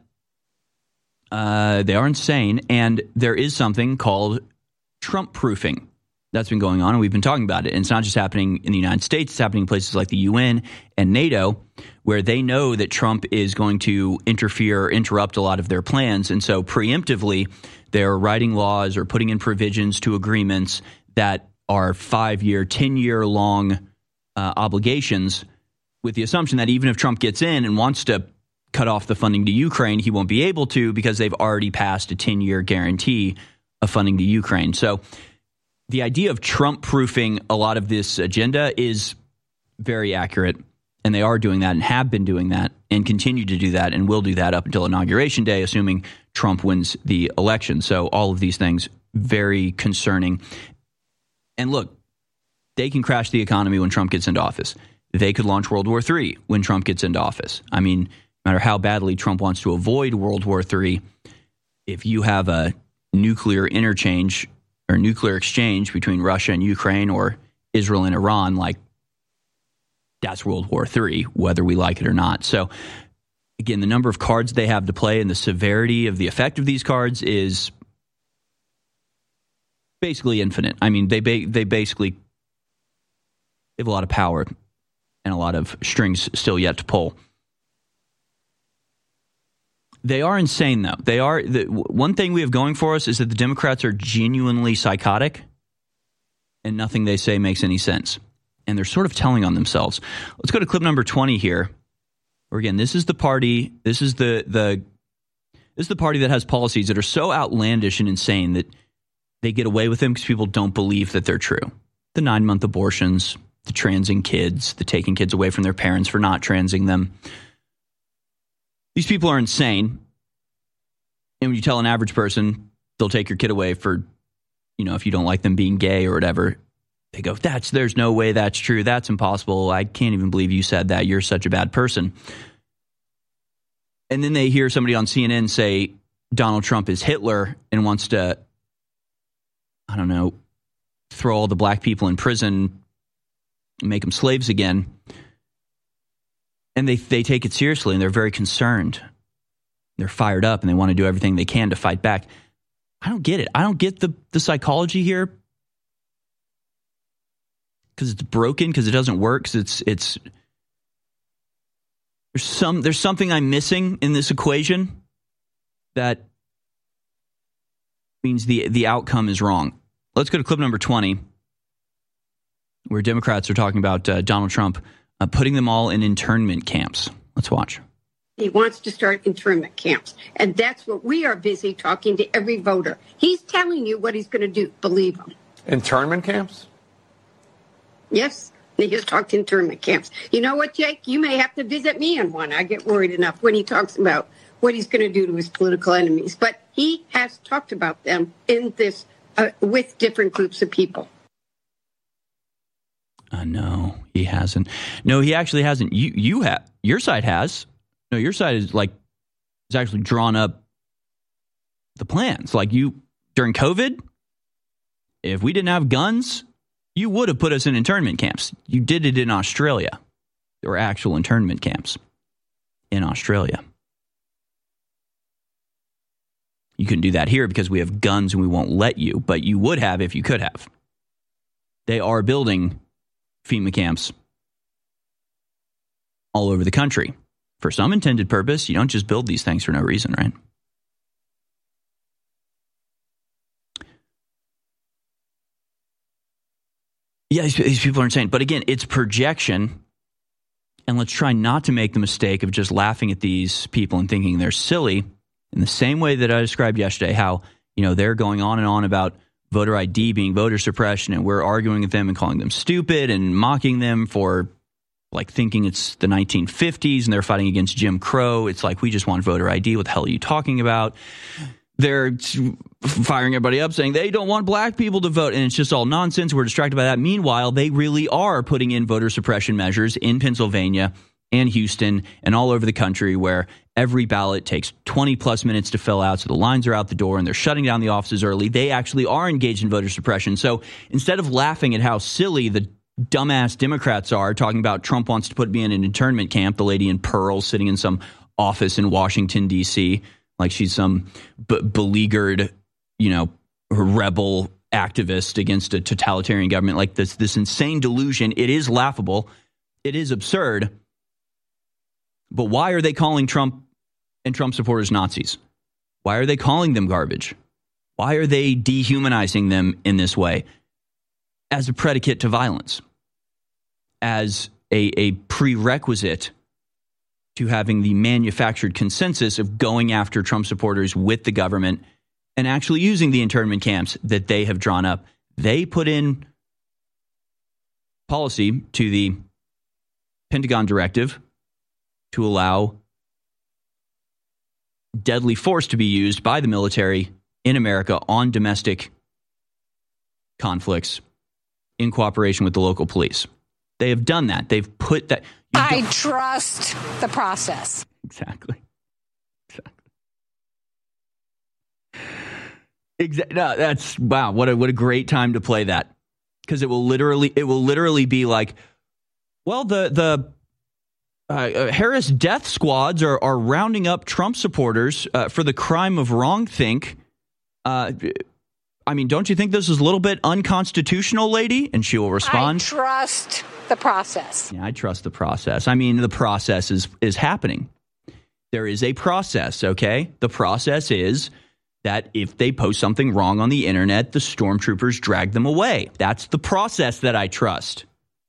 they are insane. And there is something called Trump proofing that's been going on, and we've been talking about it. And it's not just happening in the United States. It's happening in places like the UN and NATO, where they know that Trump is going to interfere or interrupt a lot of their plans. And so preemptively, they're writing laws or putting in provisions to agreements that are 5-year, 10-year long obligations, with the assumption that even if Trump gets in and wants to cut off the funding to Ukraine, he won't be able to because they've already passed a 10-year guarantee of funding to Ukraine. So the idea of Trump-proofing a lot of this agenda is very accurate, and they are doing that and have been doing that and continue to do that and will do that up until Inauguration Day, assuming Trump wins the election. So all of these things, very concerning. And look, they can crash the economy when Trump gets into office. They could launch World War III when Trump gets into office. I mean, no matter how badly Trump wants to avoid World War III, if you have a nuclear interchange or nuclear exchange between Russia and Ukraine or Israel and Iran, like, that's World War III, whether we like it or not. So, again, the number of cards they have to play and the severity of the effect of these cards is basically infinite. I mean, they basically have a lot of power and a lot of strings still yet to pull. They are insane, though. One thing we have going for us is that the Democrats are genuinely psychotic, and nothing they say makes any sense. And they're sort of telling on themselves. Let's go to clip number 20 here. Where again, this is the party. This is the party that has policies that are so outlandish and insane that they get away with them because people don't believe that they're true. The 9-month abortions, the transing kids, the taking kids away from their parents for not transing them. These people are insane. And when you tell an average person they'll take your kid away for, if you don't like them being gay or whatever, they go, there's no way that's true. That's impossible. I can't even believe you said that. You're such a bad person. And then they hear somebody on CNN say Donald Trump is Hitler and wants to, throw all the black people in prison, make them slaves again. And they take it seriously, and they're very concerned. They're fired up, and they want to do everything they can to fight back. I don't get it. I don't get the psychology here. Because it's broken, because it doesn't work, because it's there's something I'm missing in this equation that means the outcome is wrong. Let's go to clip number 20, where Democrats are talking about Donald Trump putting them all in internment camps. Let's watch. He wants to start internment camps. And that's what we are busy talking to every voter. He's telling you what he's going to do. Believe him. Internment camps? Yes. He just talked internment camps. You know what, Jake? You may have to visit me in one. I get worried enough when he talks about what he's going to do to his political enemies. But he has talked about them in this with different groups of people. No, he hasn't. No, he actually hasn't. You have. Your side has. No, your side is actually drawn up the plans. Like during COVID, if we didn't have guns, you would have put us in internment camps. You did it in Australia. There were actual internment camps in Australia. You couldn't do that here because we have guns and we won't let you, but you would have if you could have. They are building FEMA camps all over the country for some intended purpose. You don't just build these things for no reason, right? Yeah, these people are insane. But again, it's projection. And let's try not to make the mistake of just laughing at these people and thinking they're silly in the same way that I described yesterday, how, they're going on and on about voter ID being voter suppression, and we're arguing with them and calling them stupid and mocking them for thinking it's the 1950s and they're fighting against Jim Crow. It's like, we just want voter ID. What the hell are you talking about? They're firing everybody up saying they don't want black people to vote. And it's just all nonsense. We're distracted by that. Meanwhile, they really are putting in voter suppression measures in Pennsylvania and Houston and all over the country, where every ballot takes 20 plus minutes to fill out. So the lines are out the door and they're shutting down the offices early. They actually are engaged in voter suppression. So instead of laughing at how silly the dumbass Democrats are talking about Trump wants to put me in an internment camp, the lady in pearl sitting in some office in Washington, D.C., like she's some beleaguered, rebel activist against a totalitarian government, like this insane delusion. It is laughable. It is absurd. But why are they calling Trump and Trump supporters Nazis? Why are they calling them garbage? Why are they dehumanizing them in this way as a predicate to violence, as a prerequisite to having the manufactured consensus of going after Trump supporters with the government and actually using the internment camps that they have drawn up? They put in policy to the Pentagon directive to allow deadly force to be used by the military in America on domestic conflicts in cooperation with the local police. They have done that. They've put that. I trust the process. Exactly. No, that's wow. What a great time to play that, because it will literally be like, well, the Harris death squads are rounding up Trump supporters for the crime of wrongthink. Don't you think this is a little bit unconstitutional, lady? And she will respond, I trust the process. Yeah, I trust the process. The process is happening. There is a process, okay? The process is that if they post something wrong on the internet, the stormtroopers drag them away. That's the process that I trust.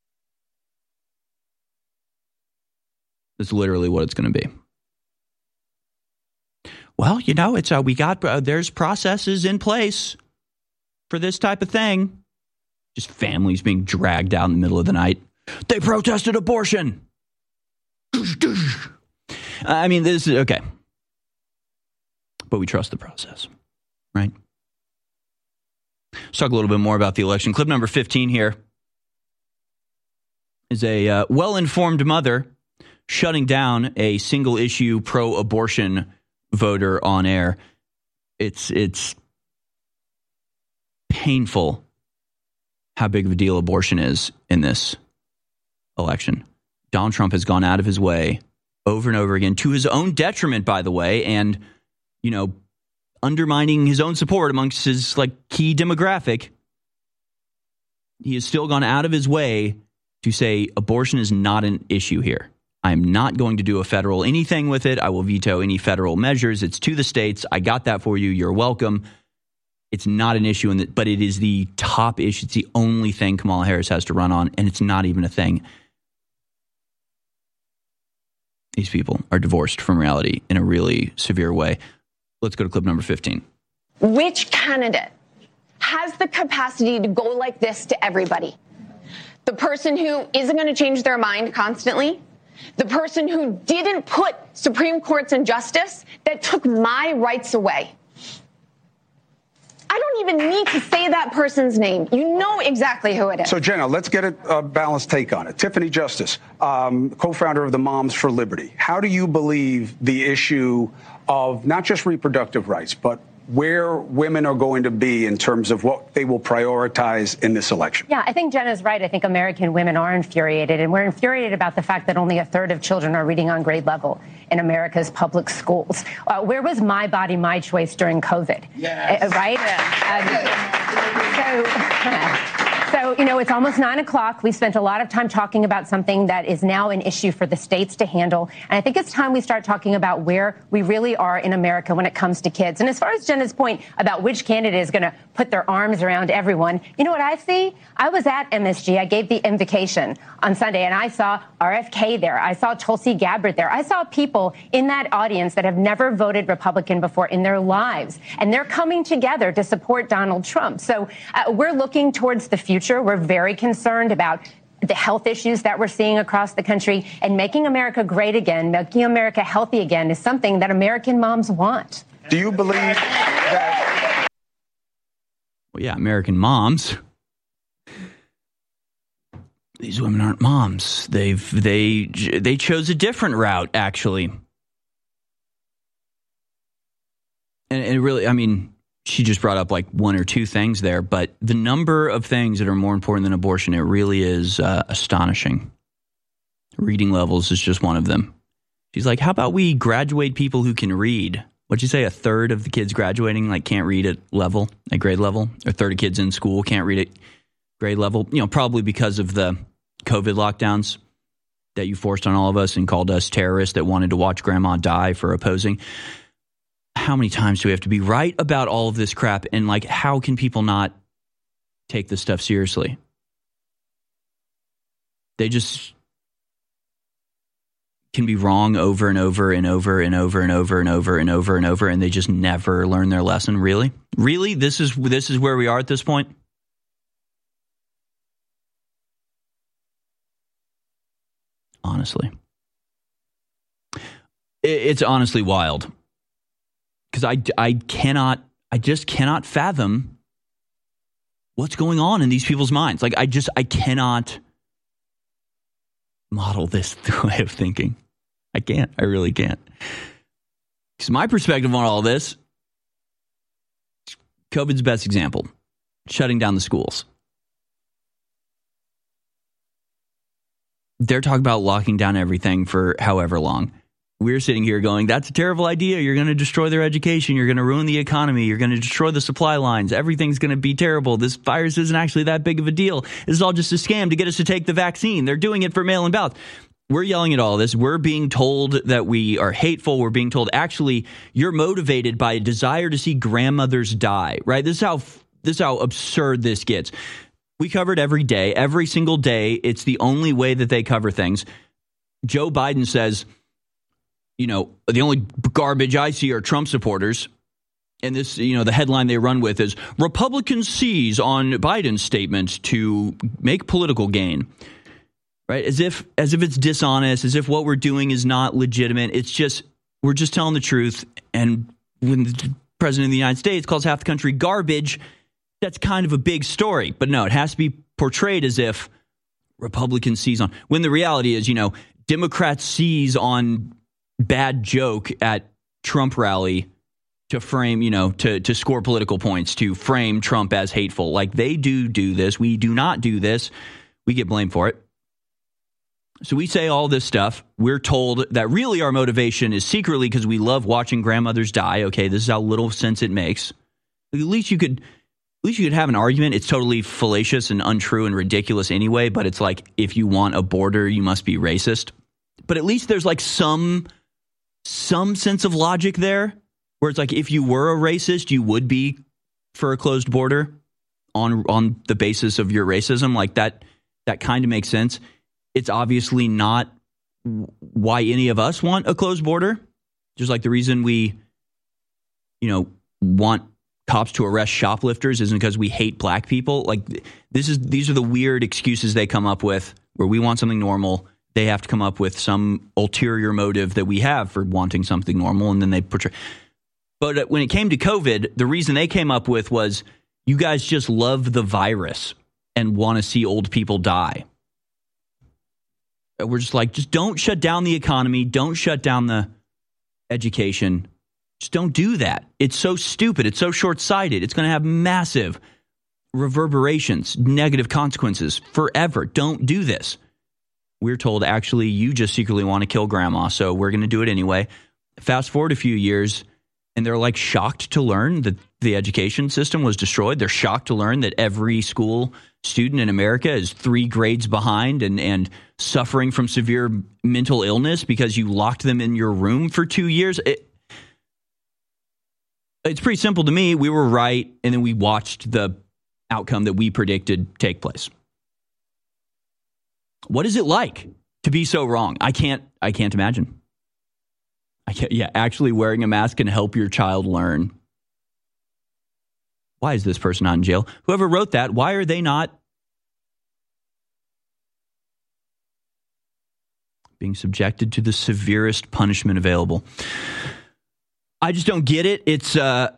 That's literally what it's going to be. Well, it's there's processes in place for this type of thing. Just families being dragged out in the middle of the night. They protested abortion. This is okay. But we trust the process, right? Let's talk a little bit more about the election. Clip number 15 here is a well-informed mother shutting down a single-issue pro-abortion voter on air. It's painful how big of a deal abortion is in this election. Donald Trump has gone out of his way over and over again, to his own detriment, by the way, and, undermining his own support amongst his key demographic. He has still gone out of his way to say abortion is not an issue here. I'm not going to do a federal anything with it. I will veto any federal measures. It's to the states. I got that for you. You're welcome. It's not an issue, but it is the top issue. It's the only thing Kamala Harris has to run on, and it's not even a thing. These people are divorced from reality in a really severe way. Let's go to clip number 15. Which candidate has the capacity to go like this to everybody? The person who isn't going to change their mind constantly? The person who didn't put Supreme Courts in justice that took my rights away? I don't even need to say that person's name. You know exactly who it is. So, Jenna, let's get a balanced take on it. Tiffany Justice, co-founder of the Moms for Liberty. How do you believe the issue of not just reproductive rights, but where women are going to be in terms of what they will prioritize in this election? Yeah, I think Jenna's right. I think American women are infuriated, and we're infuriated about the fact that only a third of children are reading on grade level in America's public schools. Where was My Body, My Choice during COVID? Yes. Right? So, it's almost 9 o'clock. We spent a lot of time talking about something that is now an issue for the states to handle. And I think it's time we start talking about where we really are in America when it comes to kids. And as far as Jenna's point about which candidate is going to put their arms around everyone, you know what I see? I was at MSG. I gave the invocation on Sunday, and I saw RFK there. I saw Tulsi Gabbard there. I saw people in that audience that have never voted Republican before in their lives. And they're coming together to support Donald Trump. So we're looking towards the future. We're very concerned about the health issues that we're seeing across the country, and making America great again, making America healthy again is something that American moms want. Do you believe that? Well, yeah, American moms. These women aren't moms. They chose a different route, actually. And it really, she just brought up one or two things there, but the number of things that are more important than abortion, it really is astonishing. Reading levels is just one of them. She's like, how about we graduate people who can read? What'd you say? A third of the kids graduating can't read at grade level? Or a third of kids in school can't read at grade level? Probably because of the COVID lockdowns that you forced on all of us and called us terrorists that wanted to watch grandma die for opposing. How many times do we have to be right about all of this crap? And how can people not take this stuff seriously? They just can be wrong over and over and over and over and over and over and over and over, and they just never learn their lesson. Really? This is where we are at this point? Honestly. It's honestly wild. Because I just cannot fathom what's going on in these people's minds. I cannot model this way of thinking. I can't. I really can't. Because my perspective on all this, COVID's best example, shutting down the schools. They're talking about locking down everything for however long. We're sitting here going, that's a terrible idea. You're going to destroy their education. You're going to ruin the economy. You're going to destroy the supply lines. Everything's going to be terrible. This virus isn't actually that big of a deal. This is all just a scam to get us to take the vaccine. They're doing it for mail-in ballots. We're yelling at all this. We're being told that we are hateful. We're being told, actually, you're motivated by a desire to see grandmothers die, right? This is how absurd this gets. We cover it every day, every single day. It's the only way that they cover things. Joe Biden says, the only garbage I see are Trump supporters. And this, the headline they run with is Republicans seize on Biden's statement to make political gain. Right? As if it's dishonest, as if what we're doing is not legitimate. It's just, we're just telling the truth. And when the president of the United States calls half the country garbage, that's kind of a big story. But no, it has to be portrayed as if Republicans seize on. When the reality is, Democrats seize on bad joke at Trump rally to frame, to score political points, to frame Trump as hateful. They do this. We do not do this. We get blamed for it. So we say all this stuff. We're told that really our motivation is secretly because we love watching grandmothers die. Okay, this is how little sense it makes. At least you could have an argument. It's totally fallacious and untrue and ridiculous anyway, but it's like, if you want a border, you must be racist. But at least there's like some sense of logic there, where it's like, if you were a racist, you would be for a closed border on the basis of your racism. Like that kind of makes sense. It's obviously not why any of us want a closed border. Just like the reason we, want cops to arrest shoplifters isn't because we hate black people. Like these are the weird excuses they come up with, where we want something normal. They have to come up with some ulterior motive that we have for wanting something normal, and then they portray. But when it came to COVID, the reason they came up with was, you guys just love the virus and want to see old people die. We're just like, just don't shut down the economy. Don't shut down the education. Just don't do that. It's so stupid. It's so short-sighted. It's going to have massive reverberations, negative consequences forever. Don't do this. We're told, actually, you just secretly want to kill grandma, so we're going to do it anyway. Fast forward a few years, and they're like shocked to learn that the education system was destroyed. They're shocked to learn that every school student in America is 3 grades behind and suffering from severe mental illness because you locked them in your room for 2 years. It's pretty simple to me. We were right, and then we watched the outcome that we predicted take place. What is it like to be so wrong? I can't imagine. Actually wearing a mask can help your child learn. Why is this person not in jail? Whoever wrote that, why are they not being subjected to the severest punishment available? I just don't get it. It's just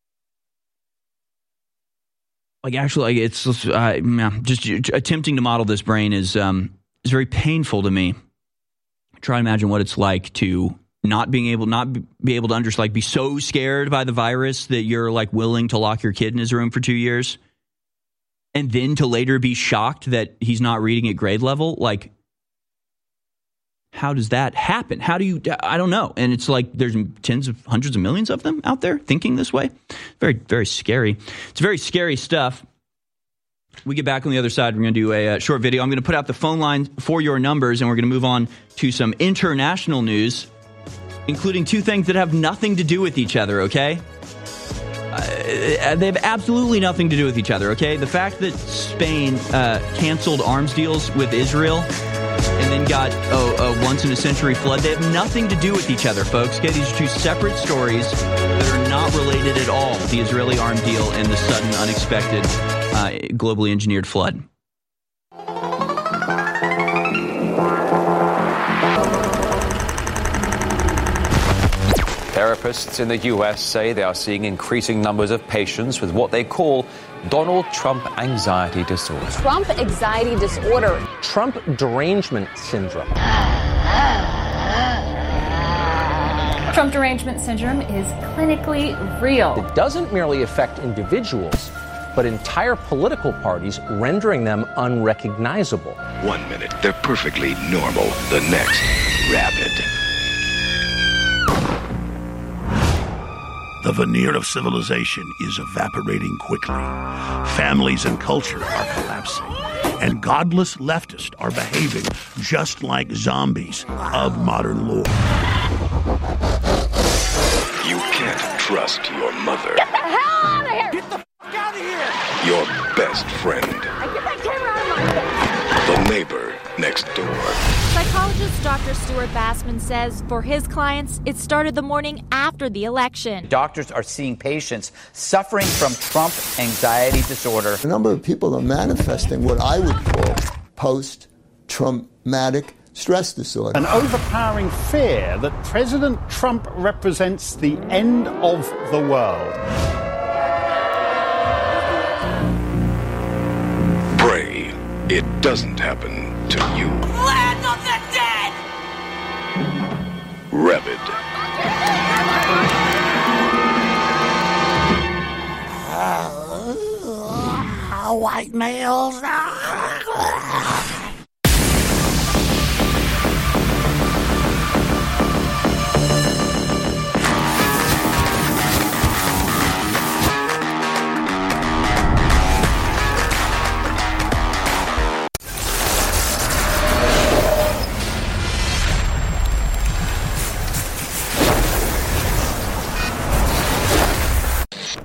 attempting to model this brain is very painful to me. Try to imagine what it's like to not be able to be so scared by the virus that you're like willing to lock your kid in his room for 2 years, and then to later be shocked that he's not reading at grade level. Like, how does that happen? How do you? I don't know. And it's like there's hundreds of millions of them out there thinking this way. Very, very scary. It's very scary stuff. We get back on the other side. We're going to do a short video. I'm going to put out the phone line for your numbers, and we're going to move on to some international news, including 2 things that have nothing to do with each other, okay? They have absolutely nothing to do with each other, okay? The fact that Spain canceled arms deals with Israel and then got a once-in-a-century flood, they have nothing to do with each other, folks. Okay, these are 2 separate stories that are not related at all. The Israeli arm deal and the sudden, unexpected, globally engineered flood. Therapists in the U.S. say they are seeing increasing numbers of patients with what they call Donald Trump anxiety disorder. Trump anxiety disorder. Trump derangement syndrome. Trump derangement syndrome is clinically real. It doesn't merely affect individuals, but entire political parties, rendering them unrecognizable. 1 minute, they're perfectly normal. The next, rabid. The veneer of civilization is evaporating quickly. Families and culture are collapsing. And godless leftists are behaving just like zombies of modern lore. You can't trust your mother. Get the hell out of here! Get the f*** out of here! Your best friend. Get that camera out of my face! The neighbor next door. Psychologist Dr. Stuart Bassman says for his clients, it started the morning after the election. Doctors are seeing patients suffering from Trump anxiety disorder. A number of people are manifesting what I would call post-traumatic stress disorder. An overpowering fear that President Trump represents the end of the world. Pray it doesn't happen to you. Land of the dead! Rabid. White males.